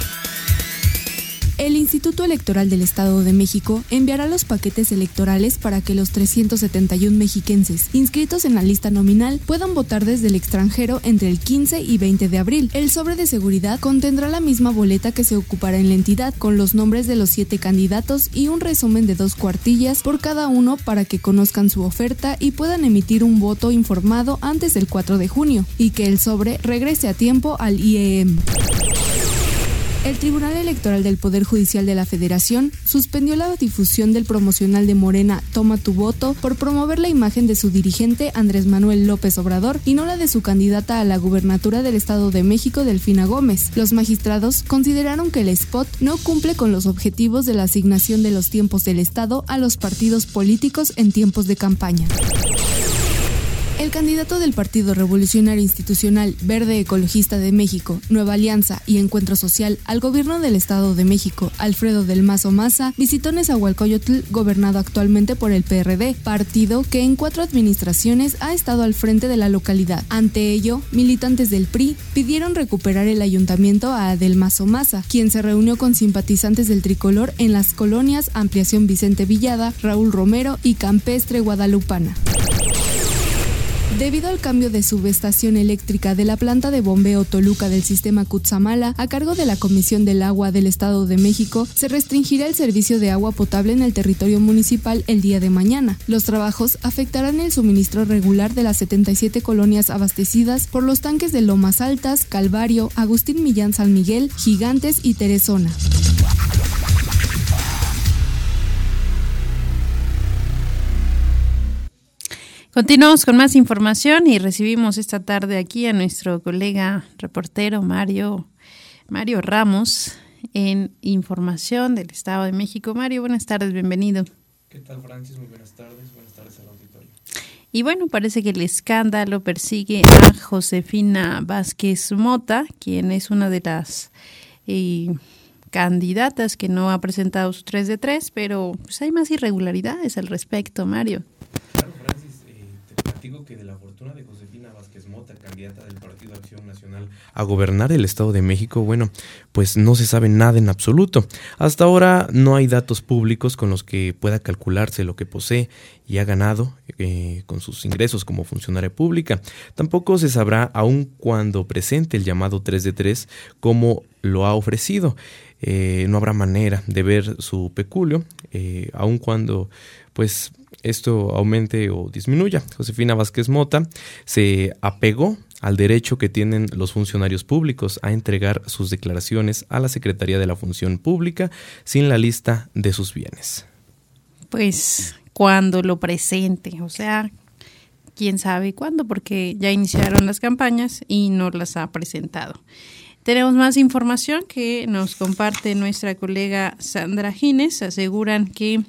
El Instituto Electoral del Estado de México enviará los paquetes electorales para que los 371 mexiquenses inscritos en la lista nominal puedan votar desde el extranjero entre el 15 y 20 de abril. El sobre de seguridad contendrá la misma boleta que se ocupará en la entidad, con los nombres de los 7 candidatos y un resumen de 2 cuartillas por cada uno para que conozcan su oferta y puedan emitir un voto informado antes del 4 de junio, y que el sobre regrese a tiempo al IEM. El Tribunal Electoral del Poder Judicial de la Federación suspendió la difusión del promocional de Morena Toma tu voto por promover la imagen de su dirigente Andrés Manuel López Obrador y no la de su candidata a la gubernatura del Estado de México, Delfina Gómez. Los magistrados consideraron que el spot no cumple con los objetivos de la asignación de los tiempos del Estado a los partidos políticos en tiempos de campaña. El candidato del Partido Revolucionario Institucional Verde Ecologista de México, Nueva Alianza y Encuentro Social al gobierno del Estado de México, Alfredo del Mazo Maza, visitó Nezahualcóyotl, gobernado actualmente por el PRD, partido que en 4 administraciones ha estado al frente de la localidad. Ante ello, militantes del PRI pidieron recuperar el ayuntamiento a Del Mazo Maza, quien se reunió con simpatizantes del tricolor en las colonias Ampliación Vicente Villada, Raúl Romero y Campestre Guadalupana. Debido al cambio de subestación eléctrica de la planta de bombeo Toluca del sistema Cutzamala a cargo de la Comisión del Agua del Estado de México, se restringirá el servicio de agua potable en el territorio municipal el día de mañana. Los trabajos afectarán el suministro regular de las 77 colonias abastecidas por los tanques de Lomas Altas, Calvario, Agustín Millán San Miguel, Gigantes y Teresona.
Continuamos con más información y recibimos esta tarde aquí a nuestro colega reportero Mario Ramos en información del Estado de México. Mario, buenas tardes, bienvenido.
¿Qué tal, Francis? Muy buenas tardes al auditorio.
Y bueno, parece que el escándalo persigue a Josefina Vázquez Mota, quien es una de las candidatas que no ha presentado su 3 de 3, pero pues hay más irregularidades al respecto, Mario.
Claro, Francis. Digo que de la fortuna de Josefina Vázquez Mota, candidata del Partido Acción Nacional a gobernar el Estado de México, bueno, pues no se sabe nada en absoluto. Hasta ahora no hay datos públicos con los que pueda calcularse lo que posee y ha ganado con sus ingresos como funcionaria pública. Tampoco se sabrá, aun cuando presente el llamado 3 de 3, cómo lo ha ofrecido. No habrá manera de ver su peculio, aun cuando pues esto aumente o disminuya. Josefina Vázquez Mota se apegó al derecho que tienen los funcionarios públicos a entregar sus declaraciones a la Secretaría de la Función Pública sin la lista de sus bienes.
Pues cuando lo presente, o sea, quién sabe cuándo, porque ya iniciaron las campañas y no las ha presentado. Tenemos más información que nos comparte nuestra colega Sandra Gines. Aseguran que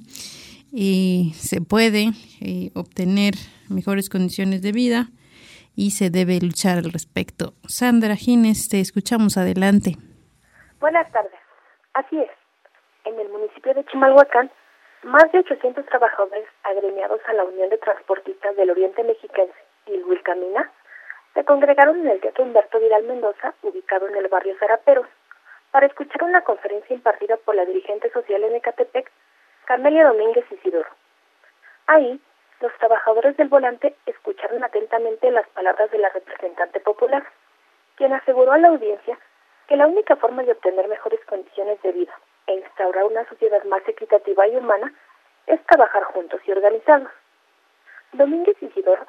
se puede obtener mejores condiciones de vida y se debe luchar al respecto. Sandra Gines, te escuchamos, adelante.
Buenas tardes. Así es. En el municipio de Chimalhuacán, más de 800 trabajadores agremiados a la Unión de Transportistas del Oriente Mexiquense y el Wilcamina se congregaron en el Teatro Humberto Vidal Mendoza, ubicado en el barrio Zaraperos, para escuchar una conferencia impartida por la dirigente social en Ecatepec, Camelia Domínguez Isidoro. Ahí, los trabajadores del volante escucharon atentamente las palabras de la representante popular, quien aseguró a la audiencia que la única forma de obtener mejores condiciones de vida e instaurar una sociedad más equitativa y humana es trabajar juntos y organizados. Domínguez Isidoro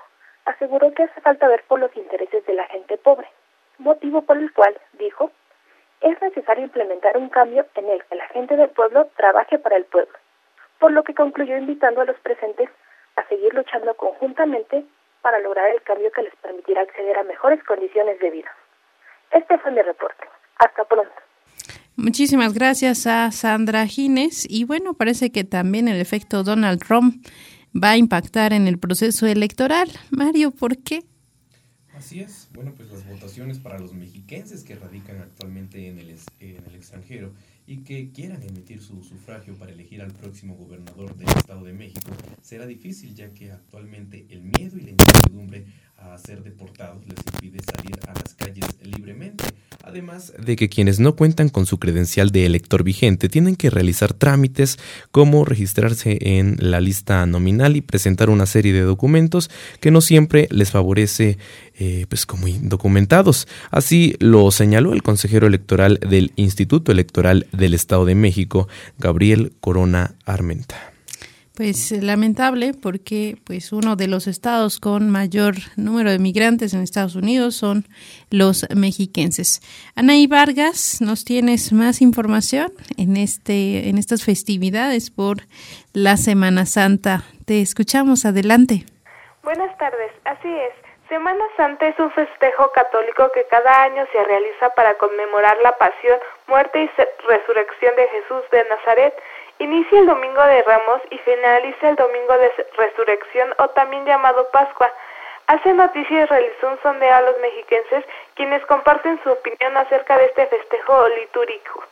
aseguró que hace falta ver por los intereses de la gente pobre, motivo por el cual, dijo, es necesario implementar un cambio en el que la gente del pueblo trabaje para el pueblo, por lo que concluyó invitando a los presentes a seguir luchando conjuntamente para lograr el cambio que les permitirá acceder a mejores condiciones de vida. Este fue mi reporte. Hasta pronto.
Muchísimas gracias a Sandra Gines. Y bueno, parece que también el efecto Donald Trump va a impactar en el proceso electoral. Mario, ¿por qué?
Así es. Bueno, pues las votaciones para los mexiquenses que radican actualmente en el extranjero y que quieran emitir su sufragio para elegir al próximo gobernador del Estado de México será difícil, ya que actualmente el miedo y la incertidumbre a ser deportados les impide salir a las calles libremente. Además de que quienes no cuentan con su credencial de elector vigente tienen que realizar trámites como registrarse en la lista nominal y presentar una serie de documentos que no siempre les favorece pues como indocumentados. Así lo señaló el consejero electoral del Instituto Electoral del Estado de México, Gabriel Corona Armenta.
Pues lamentable, porque pues uno de los estados con mayor número de migrantes en Estados Unidos son los mexiquenses. Anaí Vargas, ¿nos tienes más información en estas festividades por la Semana Santa? Te escuchamos, adelante.
Buenas tardes, así es. Semana Santa es un festejo católico que cada año se realiza para conmemorar la pasión, muerte y resurrección de Jesús de Nazaret. Inicia el Domingo de Ramos y finaliza el Domingo de Resurrección, o también llamado Pascua. Hace Noticias realizó un sondeo a los mexiquenses, quienes comparten su opinión acerca de este festejo litúrgico.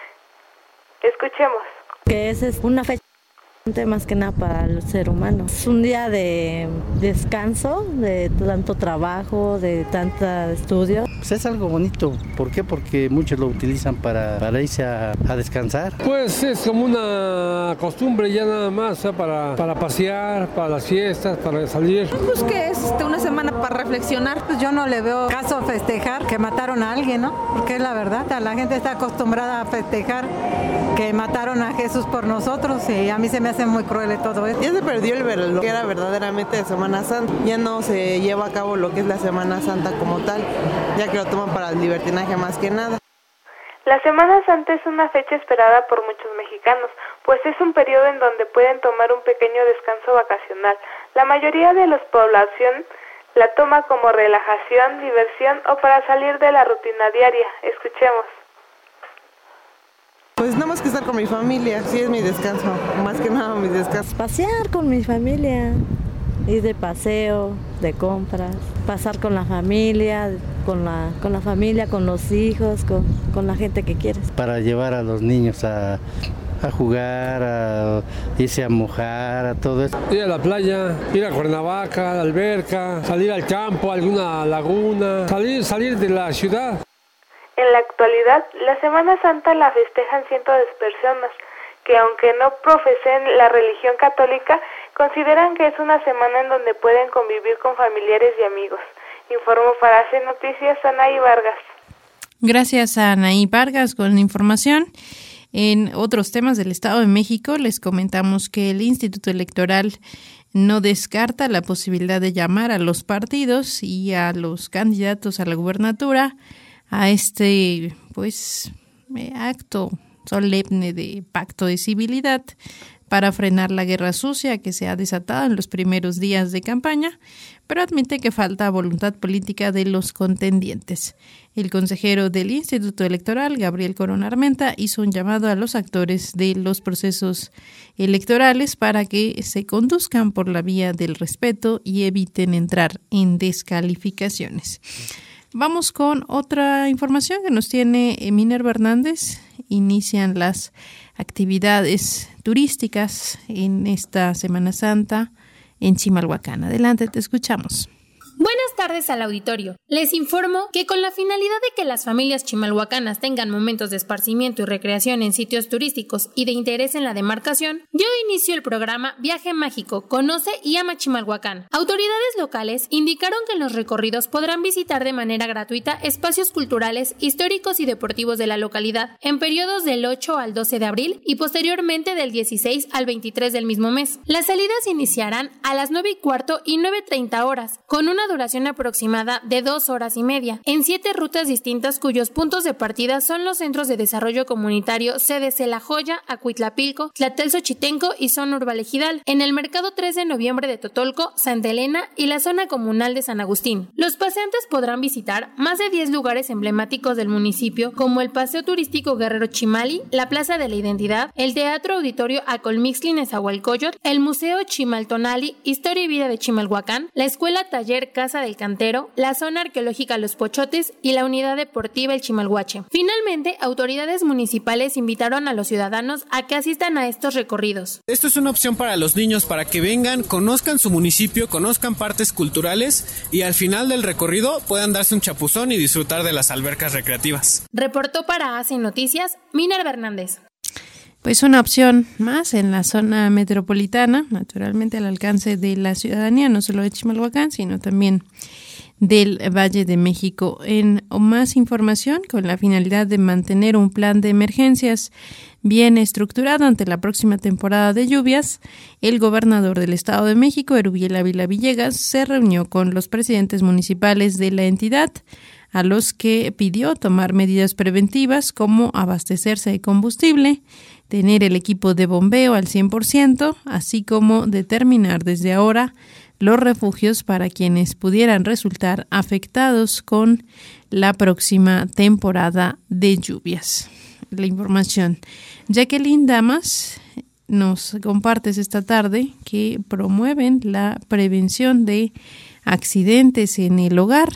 Escuchemos.
Que esa es una fecha más que nada para el ser humano. Es un día de descanso, de tanto trabajo, de tanto estudio.
Pues es algo bonito. ¿Por qué? Porque muchos lo utilizan para irse a descansar.
Pues es como una costumbre ya nada más, para pasear, para las fiestas, para salir.
Pues que es una semana para reflexionar. Pues yo no le veo caso a festejar que mataron a alguien, ¿no? Porque es la verdad, la gente está acostumbrada a festejar que mataron a Jesús por nosotros, y a mí se me hace muy cruel todo esto.
Ya se perdió lo que era verdaderamente de Semana Santa. Ya no se lleva a cabo lo que es la Semana Santa como tal, ya que lo toman para el libertinaje más que nada.
La Semana Santa es una fecha esperada por muchos mexicanos, pues es un periodo en donde pueden tomar un pequeño descanso vacacional. La mayoría de la población la toma como relajación, diversión o para salir de la rutina diaria. Escuchemos.
Pues nada más que estar con mi familia, sí es mi descanso, más que nada mi descanso.
Pasear con mi familia, ir de paseo, de compras, pasar con la familia, con la familia, con los hijos, con la gente que quieres.
Para llevar a los niños a jugar, a irse a mojar, a todo eso.
Ir a la playa, ir a Cuernavaca, a la alberca, salir al campo, a alguna laguna, salir de la ciudad.
En la actualidad, la Semana Santa la festejan cientos de personas que, aunque no profesen la religión católica, consideran que es una semana en donde pueden convivir con familiares y amigos. Informó para AC Noticias Anaí Vargas.
Gracias a Anaí Vargas con la información. En otros temas del Estado de México, les comentamos que el Instituto Electoral no descarta la posibilidad de llamar a los partidos y a los candidatos a la gubernatura a este acto solemne de pacto de civilidad para frenar la guerra sucia que se ha desatado en los primeros días de campaña, pero admite que falta voluntad política de los contendientes. El consejero del Instituto Electoral, Gabriel Corona Armenta, hizo un llamado a los actores de los procesos electorales para que se conduzcan por la vía del respeto y eviten entrar en descalificaciones. Vamos con otra información que nos tiene Minerva Hernández. Inician las actividades turísticas en esta Semana Santa en Chimalhuacán. Adelante, te escuchamos.
Buenas
tardes al auditorio. Les informo que con la finalidad de que las familias chimalhuacanas tengan momentos de esparcimiento y recreación en sitios turísticos y de interés en la demarcación, yo inicio el programa Viaje Mágico, Conoce y Ama Chimalhuacán. Autoridades locales indicaron que en los recorridos podrán visitar de manera gratuita espacios culturales, históricos y deportivos de la localidad en periodos del 8 al 12 de abril y posteriormente del 16 al 23 del mismo mes. Las salidas iniciarán a las 9:15 y 9:30 horas, con una duración aproximada de 2 horas y media, en 7 rutas distintas cuyos puntos de partida son los centros de desarrollo comunitario CDC La Joya, Acuitlapilco, Tlatelzochitenco y Zona Urbalejidal, en el Mercado 3 de Noviembre de Totolco, Santa Elena y la zona comunal de San Agustín. Los paseantes podrán visitar más de 10 lugares emblemáticos del municipio, como el Paseo Turístico Guerrero Chimali, la Plaza de la Identidad, el Teatro Auditorio Acolmixtli Nezahualcóyotl, el Museo Chimaltonali, Historia y Vida de Chimalhuacán, la Escuela Taller Casa del Cantero, la Zona Arqueológica Los Pochotes y la Unidad Deportiva El Chimalhuache. Finalmente, autoridades municipales invitaron a los ciudadanos a que asistan a estos recorridos.
Esto es una opción para los niños, para que vengan, conozcan su municipio, conozcan partes culturales y al final del recorrido puedan darse un chapuzón y disfrutar de las albercas recreativas.
Reportó para AC Noticias, Minerva Hernández.
Pues una opción más en la zona metropolitana, naturalmente al alcance de la ciudadanía, no solo de Chimalhuacán, sino también del Valle de México. En más información, con la finalidad de mantener un plan de emergencias bien estructurado ante la próxima temporada de lluvias, el gobernador del Estado de México, Erubiel Ávila Villegas, se reunió con los presidentes municipales de la entidad, a los que pidió tomar medidas preventivas como abastecerse de combustible, tener el equipo de bombeo al 100%, así como determinar desde ahora los refugios para quienes pudieran resultar afectados con la próxima temporada de lluvias. La información. Jacqueline Damas nos compartes esta tarde que promueven la prevención de accidentes en el hogar,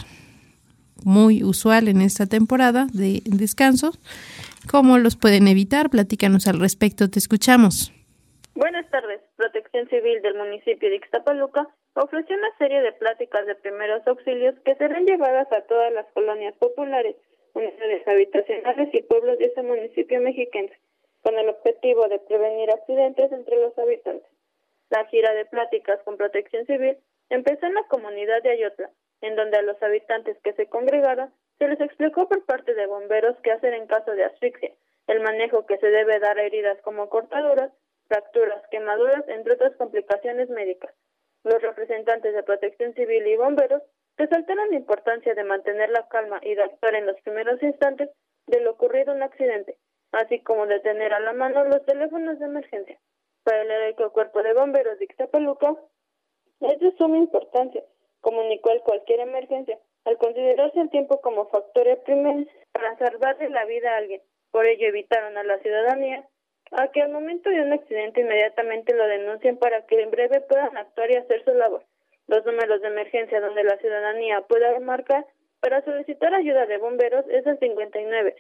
muy usual en esta temporada de descanso. ¿Cómo los pueden evitar? Platícanos al respecto, te escuchamos.
Buenas tardes. Protección Civil del municipio de Ixtapaluca ofreció una serie de pláticas de primeros auxilios que serán llevadas a todas las colonias populares, unidades habitacionales y pueblos de ese municipio mexiquense, con el objetivo de prevenir accidentes entre los habitantes. La gira de pláticas con Protección Civil empezó en la comunidad de Ayotla, en donde a los habitantes que se congregaron se les explicó por parte de bomberos qué hacer en caso de asfixia, el manejo que se debe dar a heridas como cortaduras, fracturas, quemaduras, entre otras complicaciones médicas. Los representantes de Protección Civil y bomberos resaltaron la importancia de mantener la calma y de actuar en los primeros instantes de lo ocurrido un accidente, así como de tener a la mano los teléfonos de emergencia. Para el heroico cuerpo de bomberos de Ixtapaluca, es de suma importancia comunicó cualquier emergencia, al considerarse el tiempo como factor primer para salvarle la vida a alguien. Por ello evitaron a la ciudadanía a que al momento de un accidente inmediatamente lo denuncien para que en breve puedan actuar y hacer su labor. Los números de emergencia donde la ciudadanía pueda marcar para solicitar ayuda de bomberos es el 59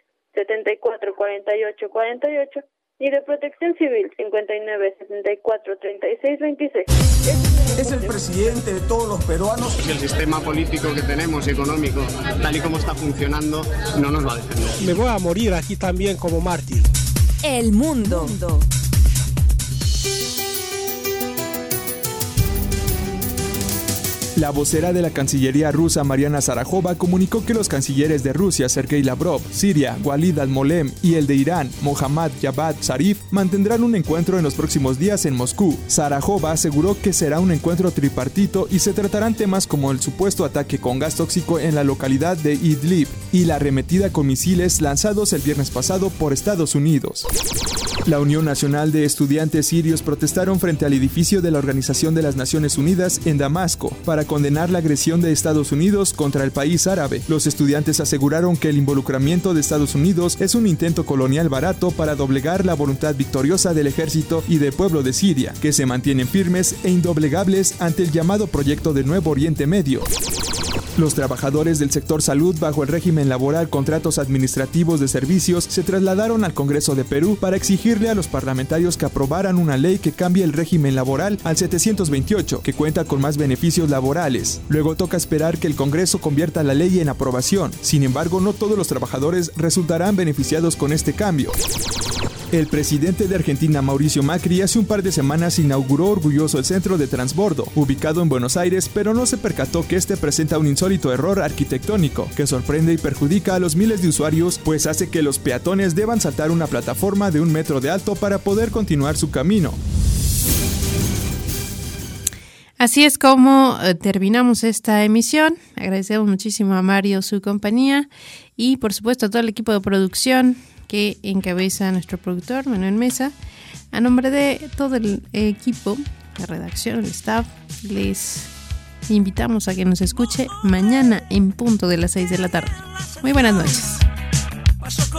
74 48 48 y de Protección Civil 59 74 36 26.
Es el presidente de todos los peruanos.
El sistema político que tenemos, económico, tal y como está funcionando, no nos va a defender.
Me voy a morir aquí también como mártir.
El mundo.
La vocera de la Cancillería rusa, Mariana Zarajova, comunicó que los cancilleres de Rusia, Sergei Lavrov, Siria, Walid al-Molem y el de Irán, Mohammad Javad Zarif, mantendrán un encuentro en los próximos días en Moscú. Zarajova aseguró que será un encuentro tripartito y se tratarán temas como el supuesto ataque con gas tóxico en la localidad de Idlib y la arremetida con misiles lanzados el viernes pasado por Estados Unidos. La Unión Nacional de Estudiantes Sirios protestaron frente al edificio de la Organización de las Naciones Unidas en Damasco para condenar la agresión de Estados Unidos contra el país árabe. Los estudiantes aseguraron que el involucramiento de Estados Unidos es un intento colonial barato para doblegar la voluntad victoriosa del ejército y del pueblo de Siria, que se mantienen firmes e indoblegables ante el llamado proyecto del Nuevo Oriente Medio. Los trabajadores del sector salud bajo el régimen laboral contratos administrativos de servicios se trasladaron al Congreso de Perú para exigirle a los parlamentarios que aprobaran una ley que cambie el régimen laboral al 728, que cuenta con más beneficios laborales. Luego toca esperar que el Congreso convierta la ley en aprobación. Sin embargo, no todos los trabajadores resultarán beneficiados con este cambio. El presidente de Argentina, Mauricio Macri, hace un par de semanas inauguró orgulloso el centro de transbordo, ubicado en Buenos Aires, pero no se percató que este presenta un insólito error arquitectónico que sorprende y perjudica a los miles de usuarios, pues hace que los peatones deban saltar una plataforma de 1 metro de alto para poder continuar su camino.
Así es como terminamos esta emisión. Agradecemos muchísimo a Mario su compañía y por supuesto a todo el equipo de producción que encabeza nuestro productor Manuel Mesa. A nombre de todo el equipo, la redacción, el staff, les invitamos a que nos escuche mañana en punto de las 6 de la tarde. Muy buenas noches.